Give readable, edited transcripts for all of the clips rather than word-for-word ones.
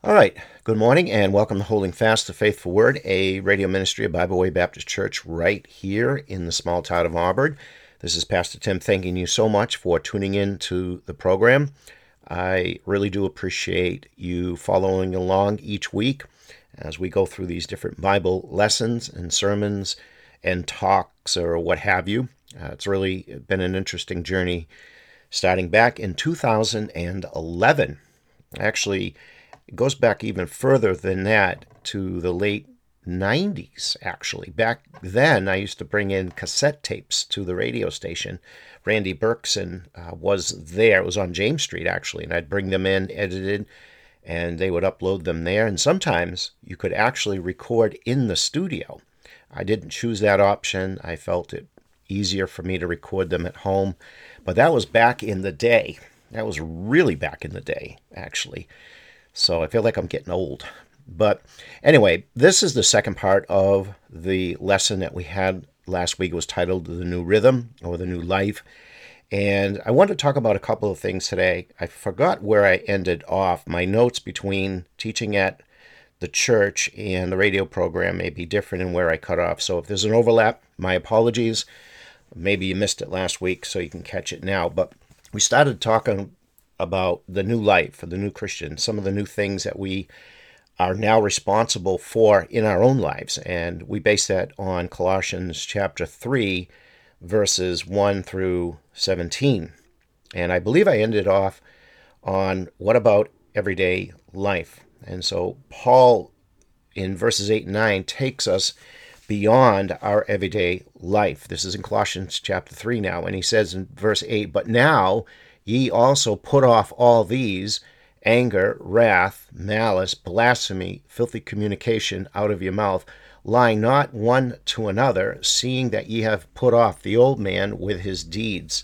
All right. Good morning and welcome to Holding Fast the Faithful Word, a radio ministry of Bible Way Baptist Church right here in the small town of Auburn. This is Pastor Tim thanking you so much for tuning in to the program. I really do appreciate you following along each week as we go through these different Bible lessons and sermons and talks or what have you. It's really been an interesting journey starting back in 2011. Actually, it goes back even further than that to the late 90s, actually. Back then, I used to bring in cassette tapes to the radio station. Randy Berkson was there. It was on James Street, actually, and I'd bring them in, edited, and they would upload them there. And sometimes you could actually record in the studio. I didn't choose that option. I felt it easier for me to record them at home. But that was back in the day. That was really back in the day, actually. So I feel like I'm getting old. But anyway, this is the second part of the lesson that we had last week. It was titled The New Rhythm or The New Life. And I want to talk about a couple of things today. I forgot where I ended off. My notes between teaching at the church and the radio program may be different in where I cut off. So if there's an overlap, my apologies. Maybe you missed it last week, so you can catch it now. But we started talking about the new life for the new Christian, some of the new things that we are now responsible for in our own lives. And we base that on Colossians chapter 3, verses 1 through 17. And I believe I ended off on what about everyday life. And so Paul, in verses 8 and 9, takes us beyond our everyday life. This is in Colossians chapter 3 now, and he says in verse 8, "But now ye also put off all these, anger, wrath, malice, blasphemy, filthy communication out of your mouth, lying not one to another, seeing that ye have put off the old man with his deeds."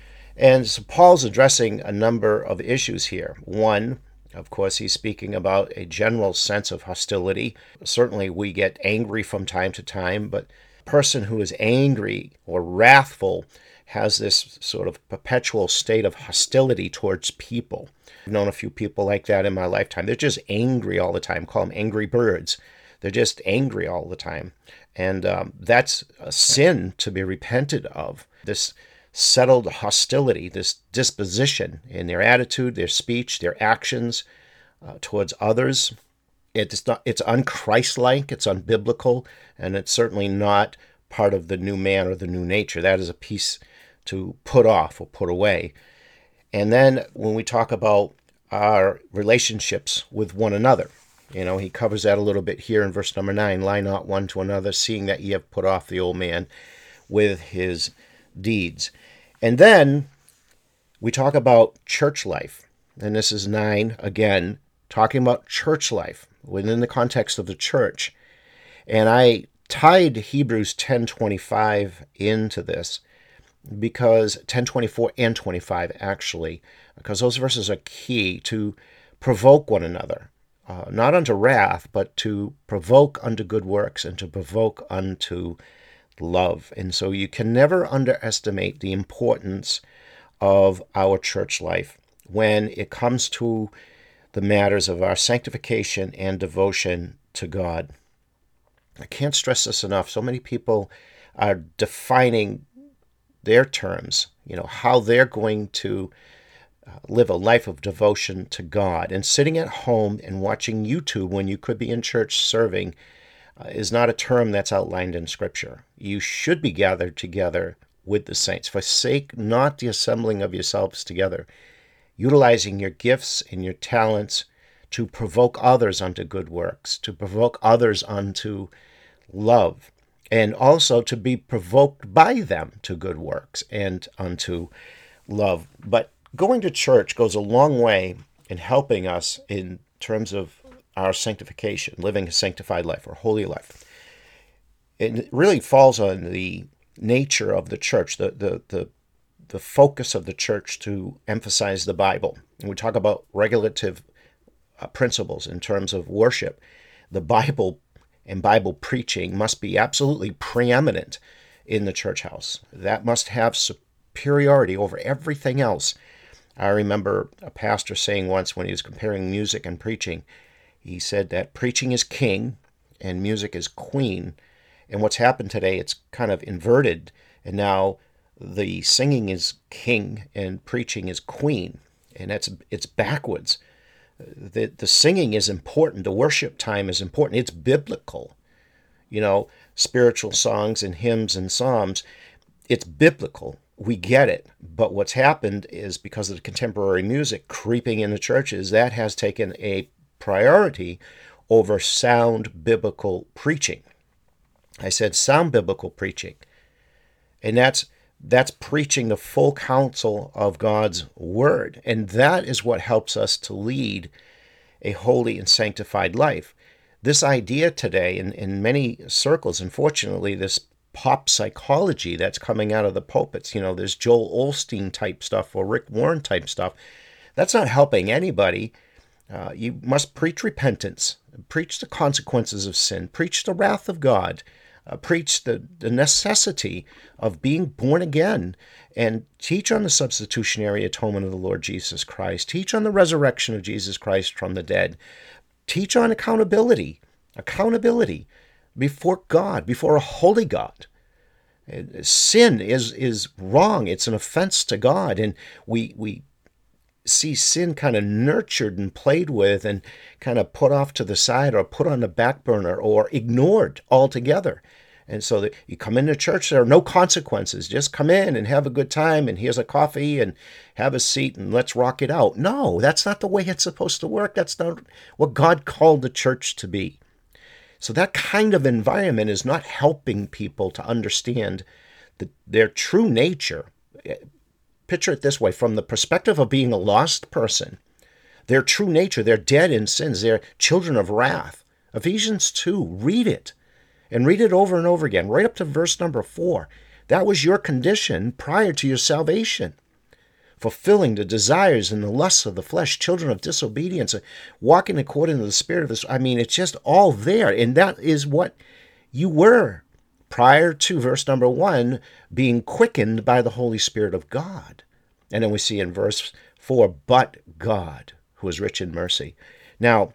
And so Paul's addressing a number of issues here. One, of course, he's speaking about a general sense of hostility. Certainly we get angry from time to time, but a person who is angry or wrathful has this sort of perpetual state of hostility towards people. I've known a few people like that in my lifetime. They're just angry all the time. Call them angry birds. They're just angry all the time. And that's a sin to be repented of. This settled hostility, this disposition in their attitude, their speech, their actions towards others. It's unchristlike, it's unbiblical, and it's certainly not part of the new man or the new nature. That is a piece to put off or put away. And then when we talk about our relationships with one another, he covers that a little bit here in verse number 9, "Lie not one to another, seeing that ye have put off the old man with his deeds." And then we talk about church life. And this is 9, again, talking about church life within the context of the church. And I tied Hebrews 10:25 into this because 10:24 and 25 actually, because those verses are key to provoke one another, not unto wrath, but to provoke unto good works and to provoke unto love. And so you can never underestimate the importance of our church life when it comes to the matters of our sanctification and devotion to God. I can't stress this enough. So many people are defining their terms, how they're going to live a life of devotion to God. And sitting at home and watching YouTube when you could be in church serving is not a term that's outlined in Scripture. You should be gathered together with the saints. Forsake not the assembling of yourselves together, utilizing your gifts and your talents to provoke others unto good works, to provoke others unto love, and also to be provoked by them to good works and unto love. But going to church goes a long way in helping us in terms of our sanctification, living a sanctified life or holy life. It really falls on the nature of the church, the focus of the church to emphasize the Bible. And we talk about regulative principles in terms of worship. The Bible and Bible preaching must be absolutely preeminent in the church house. That must have superiority over everything else. I remember a pastor saying once when he was comparing music and preaching, He said that preaching is king and music is queen. And what's happened today, it's kind of inverted. And now the singing is king and preaching is queen. And it's backwards. The singing is important. The worship time is important. It's biblical. Spiritual songs and hymns and psalms, it's biblical. We get it. But what's happened is because of the contemporary music creeping in the churches, that has taken a priority over sound biblical preaching. I said sound biblical preaching. And that's preaching the full counsel of God's word. And that is what helps us to lead a holy and sanctified life. This idea today in many circles, unfortunately, this pop psychology that's coming out of the pulpits, there's Joel Osteen type stuff or Rick Warren type stuff. That's not helping anybody. You must preach repentance, preach the consequences of sin, preach the wrath of God, preach the necessity of being born again, and teach on the substitutionary atonement of the Lord Jesus Christ, teach on the resurrection of Jesus Christ from the dead, teach on accountability before God, before a holy God. Sin is wrong. It's an offense to God. And we see sin kind of nurtured and played with and kind of put off to the side or put on the back burner or ignored altogether. And so that you come into church, there are no consequences. Just come in and have a good time, and here's a coffee and have a seat and let's rock it out. No, that's not the way it's supposed to work. That's not what God called the church to be. So that kind of environment is not helping people to understand their true nature. Picture it this way, from the perspective of being a lost person, their true nature, they're dead in sins, they're children of wrath. Ephesians 2, read it, and read it over and over again, right up to verse number 4. That was your condition prior to your salvation. Fulfilling the desires and the lusts of the flesh, children of disobedience, walking according to the spirit of this. It's just all there. And that is what you were prior to verse number 1, being quickened by the Holy Spirit of God. And then we see in verse 4, but God, who is rich in mercy. Now,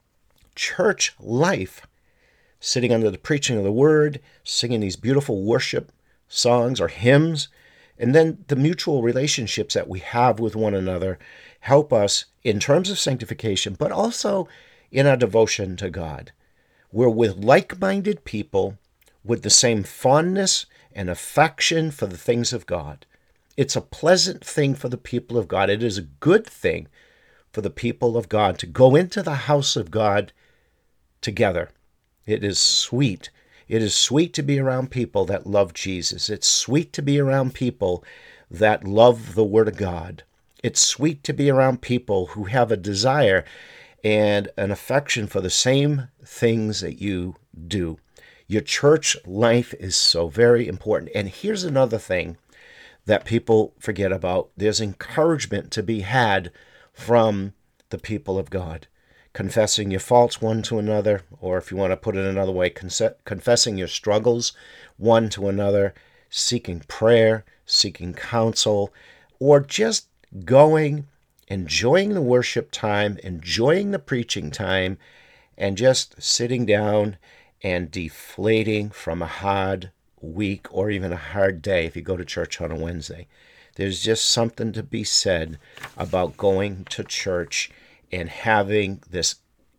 church life, sitting under the preaching of the word, singing these beautiful worship songs or hymns, and then the mutual relationships that we have with one another help us in terms of sanctification, but also in our devotion to God. We're with like-minded people with the same fondness and affection for the things of God. It's a pleasant thing for the people of God. It is a good thing for the people of God to go into the house of God together. It is sweet. It is sweet to be around people that love Jesus. It's sweet to be around people that love the Word of God. It's sweet to be around people who have a desire and an affection for the same things that you do. Your church life is so very important. And here's another thing that people forget about. There's encouragement to be had from the people of God. Confessing your faults one to another, or if you want to put it another way, confessing your struggles one to another, seeking prayer, seeking counsel, or just going, enjoying the worship time, enjoying the preaching time, and just sitting down and deflating from a hard week or even a hard day if you go to church on a Wednesday. There's just something to be said about going to church and having this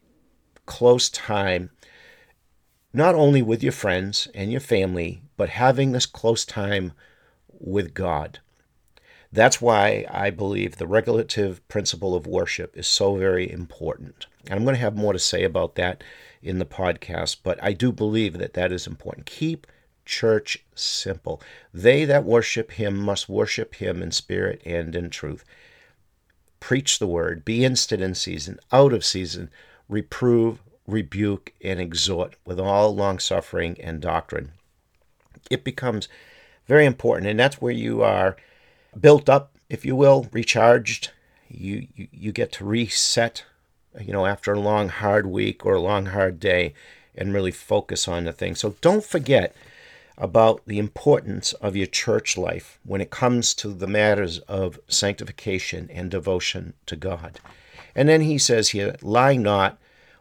close time, not only with your friends and your family, but having this close time with God. That's why I believe the regulative principle of worship is so very important. And I'm going to have more to say about that in the podcast, but I do believe that that is important. Keep church simple. They that worship him must worship him in spirit and in truth. Preach the word, be instant in season, out of season, reprove, rebuke, and exhort with all long-suffering and doctrine. It becomes very important, and that's where you are built up, if you will, recharged. You get to reset, after a long, hard week or a long, hard day and really focus on the thing. So don't forget about the importance of your church life when it comes to the matters of sanctification and devotion to God. And then he says here, lie not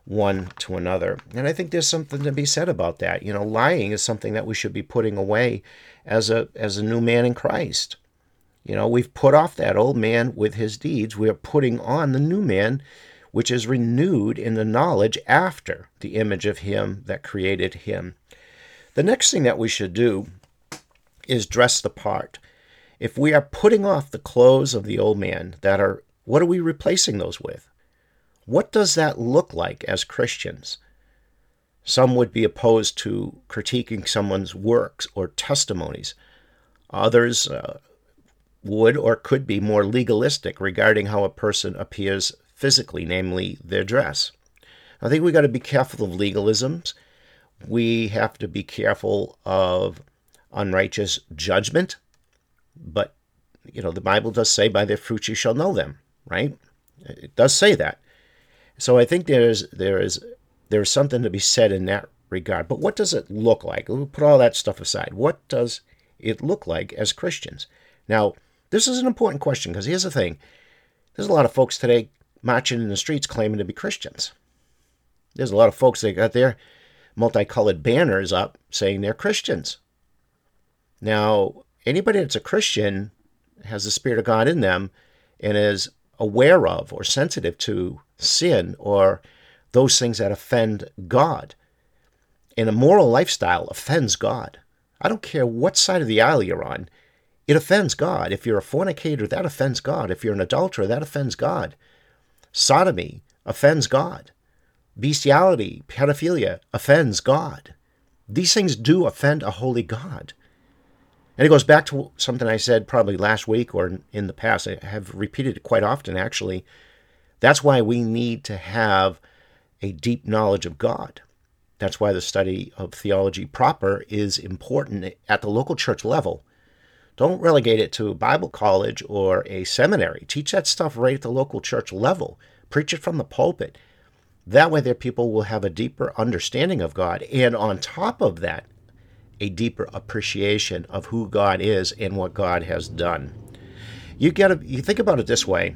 one to another. And I think there's something to be said about that. Lying is something that we should be putting away as a new man in Christ. We've put off that old man with his deeds. We are putting on the new man, which is renewed in the knowledge after the image of him that created him. The next thing that we should do is dress the part. If we are putting off the clothes of the old man, what are we replacing those with? What does that look like as Christians? Some would be opposed to critiquing someone's works or testimonies. Others would or could be more legalistic regarding how a person appears physically, namely their dress. I think we've got to be careful of legalisms. We have to be careful of unrighteous judgment. But, the Bible does say, by their fruits you shall know them, right? It does say that. So I think there is something to be said in that regard. But what does it look like? We'll put all that stuff aside. What does it look like as Christians? Now, this is an important question, because here's the thing. There's a lot of folks today marching in the streets claiming to be Christians. There's a lot of folks that got their multicolored banners up saying they're Christians. Now, anybody that's a Christian has the Spirit of God in them and is aware of or sensitive to sin or those things that offend God. And a moral lifestyle offends God. I don't care what side of the aisle you're on. It offends God. If you're a fornicator, that offends God. If you're an adulterer, that offends God. Sodomy offends God. Bestiality, pedophilia offends God. These things do offend a holy God. And it goes back to something I said probably last week or in the past. I have repeated it quite often, actually. That's why we need to have a deep knowledge of God. That's why the study of theology proper is important at the local church level. Don't relegate it to a Bible college or a seminary. Teach that stuff right at the local church level. Preach it from the pulpit. That way their people will have a deeper understanding of God. And on top of that, a deeper appreciation of who God is and what God has done. You think about it this way.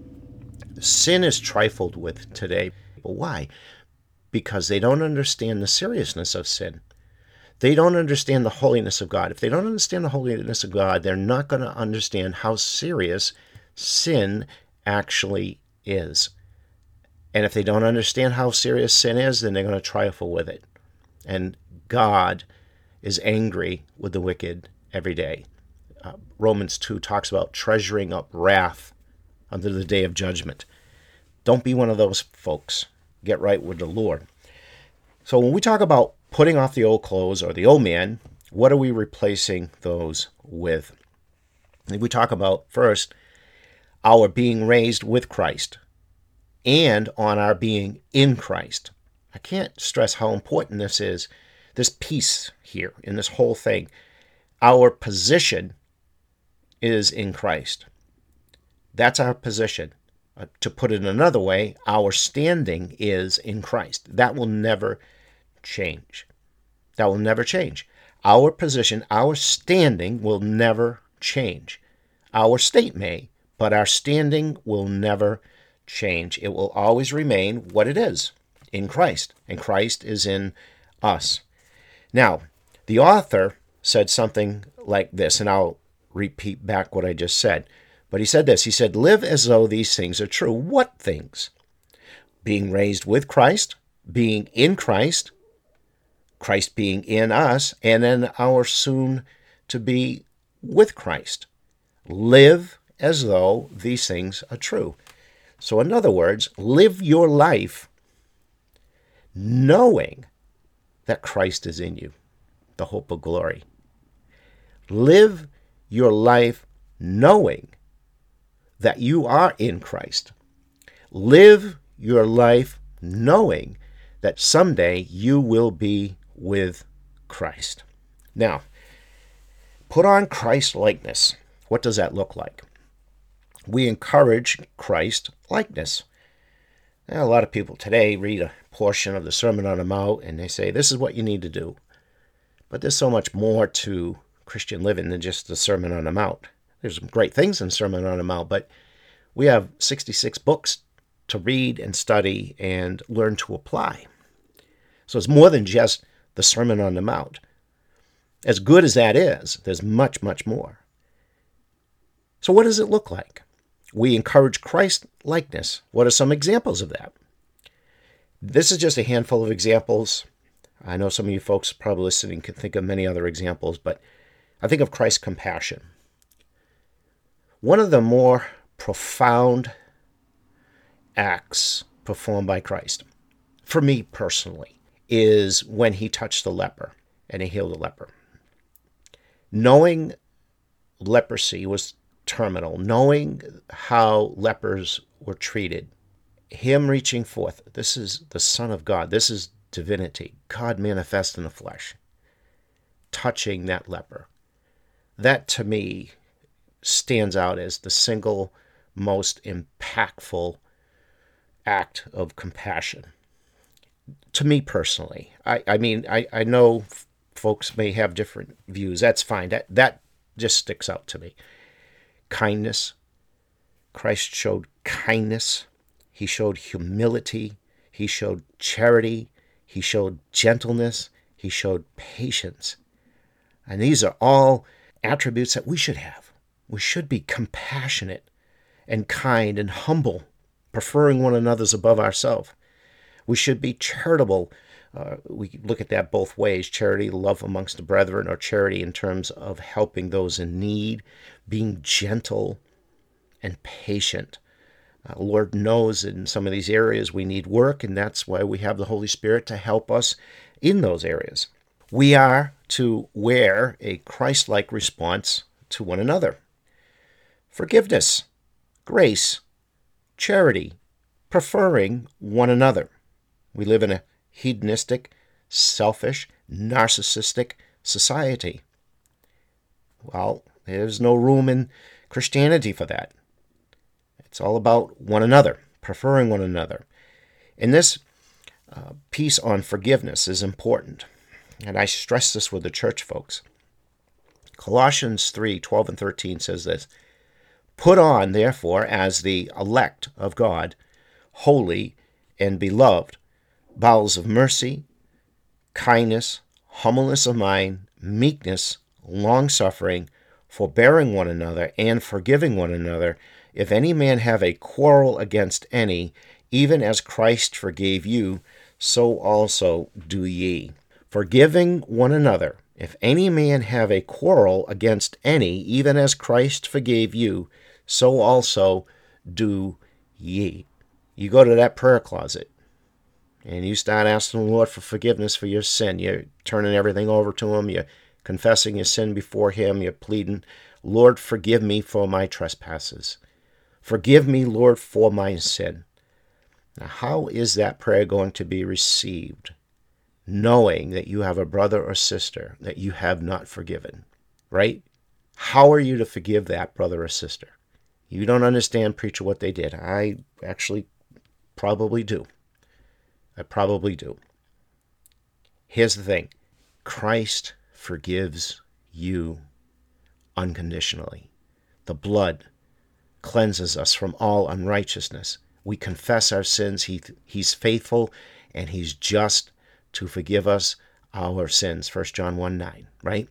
Sin is trifled with today. Why? Because they don't understand the seriousness of sin. They don't understand the holiness of God. If they don't understand the holiness of God, they're not going to understand how serious sin actually is. And if they don't understand how serious sin is, then they're going to trifle with it. And God is angry with the wicked every day. Romans 2 talks about treasuring up wrath unto the day of judgment. Don't be one of those folks. Get right with the Lord. So when we talk about putting off the old clothes or the old man, what are we replacing those with? We talk about, first, our being raised with Christ and on our being in Christ. I can't stress how important this is, this piece here in this whole thing. Our position is in Christ. That's our position. To put it another way, our standing is in Christ. That will never change. That will never change. Our position, our standing will never change. Our state may, but our standing will never change. It will always remain what it is, in Christ. And Christ is in us. Now, the author said something like this, and I'll repeat back what I just said. But he said this. He said, live as though these things are true. What things? Being raised with Christ, being in Christ, Christ being in us, and then our soon to be with Christ. Live as though these things are true. So in other words, live your life knowing that Christ is in you, the hope of glory. Live your life knowing that you are in Christ. Live your life knowing that someday you will be with Christ. Now, put on Christ likeness. What does that look like? We encourage Christ likeness. Now, a lot of people today read a portion of the Sermon on the Mount and they say, this is what you need to do. But there's so much more to Christian living than just the Sermon on the Mount. There's some great things in Sermon on the Mount, but we have 66 books to read and study and learn to apply. So it's more than just the Sermon on the Mount. As good as that is, there's much, much more. So what does it look like? We encourage Christ-likeness. What are some examples of that? This is just a handful of examples. I know some of you folks probably listening can think of many other examples, but I think of Christ's compassion. One of the more profound acts performed by Christ, for me personally, is when he touched the leper and he healed the leper. Knowing leprosy was terminal, knowing how lepers were treated, him reaching forth, this is the Son of God, this is divinity, God manifest in the flesh, touching that leper. That to me stands out as the single most impactful act of compassion. To me personally, I know folks may have different views. That's fine. That just sticks out to me. Kindness. Christ showed kindness. He showed humility. He showed charity. He showed gentleness. He showed patience. And these are all attributes that we should have. We should be compassionate and kind and humble, preferring one another's above ourselves. We should be charitable. We look at that both ways, charity, love amongst the brethren, or charity in terms of helping those in need, being gentle and patient. Lord knows in some of these areas we need work, and that's why we have the Holy Spirit to help us in those areas. We are to wear a Christ-like response to one another. Forgiveness, grace, charity, preferring one another. We live in a hedonistic, selfish, narcissistic society. Well, there's no room in Christianity for that. It's all about one another, preferring one another. And this piece on forgiveness is important. And I stress this with the church folks. Colossians 3:12 and 13 says this, "Put on, therefore, as the elect of God, holy and beloved, bowels of mercy, kindness, humbleness of mind, meekness, long-suffering, forbearing one another, and forgiving one another. If any man have a quarrel against any, even as Christ forgave you, so also do ye." Forgiving one another. If any man have a quarrel against any, even as Christ forgave you, so also do ye. You go to that prayer closet and you start asking the Lord for forgiveness for your sin. You're turning everything over to him. You're confessing your sin before him. You're pleading, "Lord, forgive me for my trespasses. Forgive me, Lord, for my sin." Now, how is that prayer going to be received? Knowing that you have a brother or sister that you have not forgiven, right? How are you to forgive that brother or sister? You don't understand, preacher, what they did. I actually probably do. I probably do. Here's the thing. Christ forgives you unconditionally. The blood cleanses us from all unrighteousness. We confess our sins. He's faithful and he's just to forgive us our sins. 1 John 1:9, right?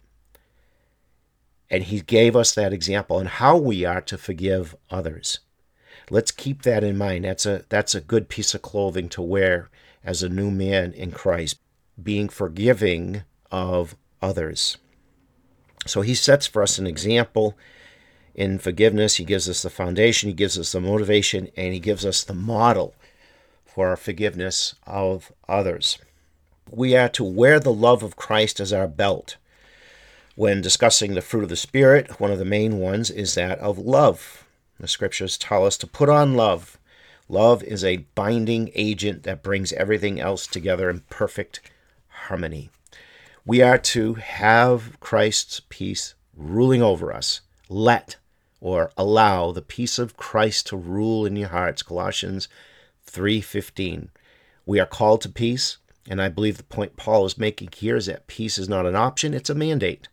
And he gave us that example on how we are to forgive others. Let's keep that in mind. That's a good piece of clothing to wear as a new man in Christ, being forgiving of others. So he sets for us an example in forgiveness. He gives us the foundation, he gives us the motivation, and he gives us the model for our forgiveness of others. We are to wear the love of Christ as our belt. When discussing the fruit of the Spirit, one of the main ones is that of love. The scriptures tell us to put on love. Love is a binding agent that brings everything else together in perfect harmony. We are to have Christ's peace ruling over us. Let or allow the peace of Christ to rule in your hearts. Colossians 3:15. We are called to peace, and I believe the point Paul is making here is that peace is not an option, it's a mandate.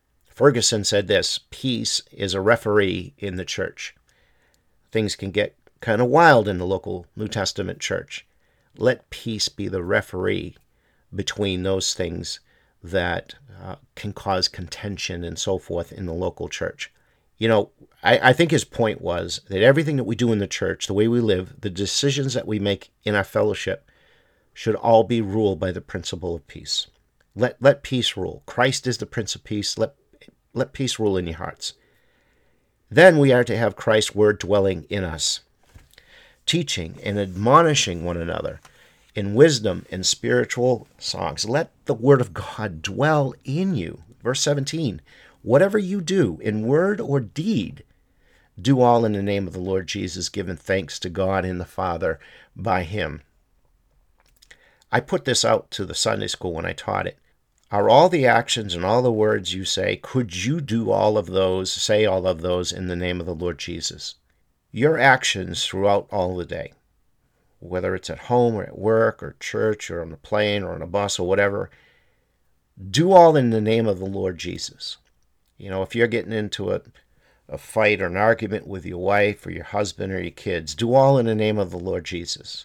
Ferguson said this, peace is a referee in the church. Things can get kind of wild in the local New Testament church. Let peace be the referee between those things that can cause contention and so forth in the local church. I think his point was that everything that we do in the church, the way we live, the decisions that we make in our fellowship should all be ruled by the principle of peace. Let peace rule. Christ is the Prince of Peace. Let peace rule in your hearts. Then we are to have Christ's word dwelling in us, teaching and admonishing one another in wisdom and spiritual songs. Let the word of God dwell in you. Verse 17, whatever you do in word or deed, do all in the name of the Lord Jesus, giving thanks to God and the Father by him. I put this out to the Sunday school when I taught it. Are all the actions and all the words you say, could you do all of those, say all of those in the name of the Lord Jesus? Your actions throughout all the day, whether it's at home or at work or church or on the plane or on a bus or whatever, do all in the name of the Lord Jesus. If you're getting into a fight or an argument with your wife or your husband or your kids, do all in the name of the Lord Jesus.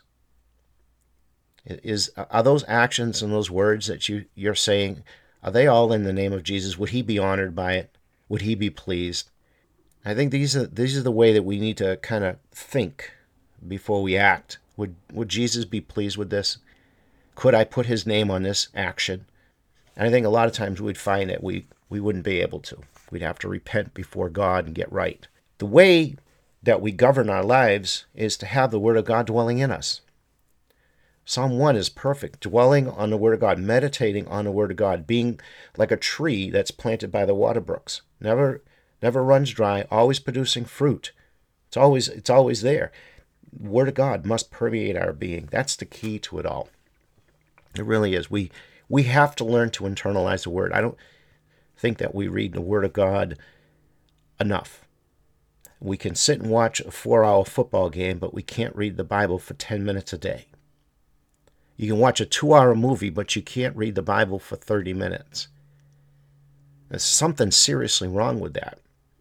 Are those actions and those words that you're saying, are they all in the name of Jesus? Would he be honored by it? Would he be pleased? I think these are the way that we need to kind of think before we act. Would Jesus be pleased with this? Could I put his name on this action? And I think a lot of times we'd find that we wouldn't be able to. We'd have to repent before God and get right. The way that we govern our lives is to have the Word of God dwelling in us. Psalm 1 is perfect, dwelling on the Word of God, meditating on the Word of God, being like a tree that's planted by the water brooks. Never runs dry, always producing fruit. It's always there. The Word of God must permeate our being. That's the key to it all. It really is. We have to learn to internalize the Word. I don't think that we read the Word of God enough. We can sit and watch a 4-hour football game, but we can't read the Bible for 10 minutes a day. You can watch a 2-hour movie, but you can't read the Bible for 30 minutes. There's something seriously wrong with that.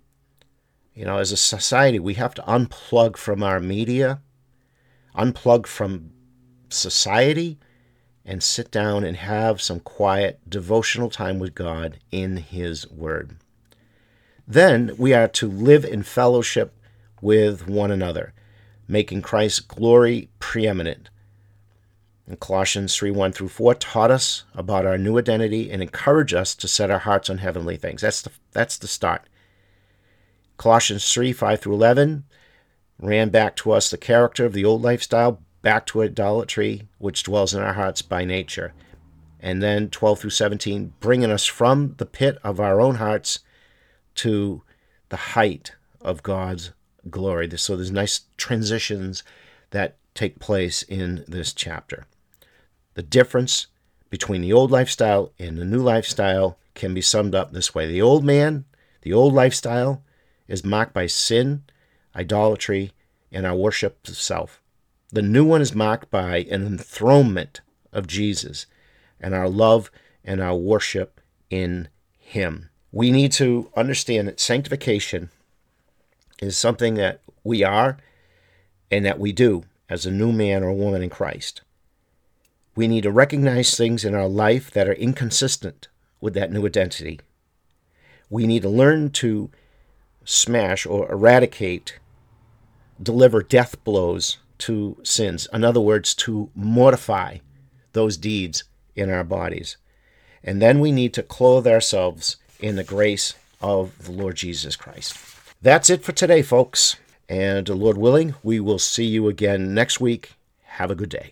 As a society, we have to unplug from our media, unplug from society, and sit down and have some quiet, devotional time with God in his Word. Then we are to live in fellowship with one another, making Christ's glory preeminent. And Colossians 3:1-4 taught us about our new identity and encouraged us to set our hearts on heavenly things. That's the start. Colossians 3:5-11 ran back to us the character of the old lifestyle, back to idolatry, which dwells in our hearts by nature. And then 12-17, bringing us from the pit of our own hearts to the height of God's glory. So there's nice transitions that take place in this chapter. The difference between the old lifestyle and the new lifestyle can be summed up this way. The old man, the old lifestyle, is marked by sin, idolatry, and our worship of self. The new one is marked by an enthronement of Jesus and our love and our worship in him. We need to understand that sanctification is something that we are and that we do as a new man or woman in Christ. We need to recognize things in our life that are inconsistent with that new identity. We need to learn to smash or eradicate, deliver death blows to sins. In other words, to mortify those deeds in our bodies. And then we need to clothe ourselves in the grace of the Lord Jesus Christ. That's it for today, folks. And Lord willing, we will see you again next week. Have a good day.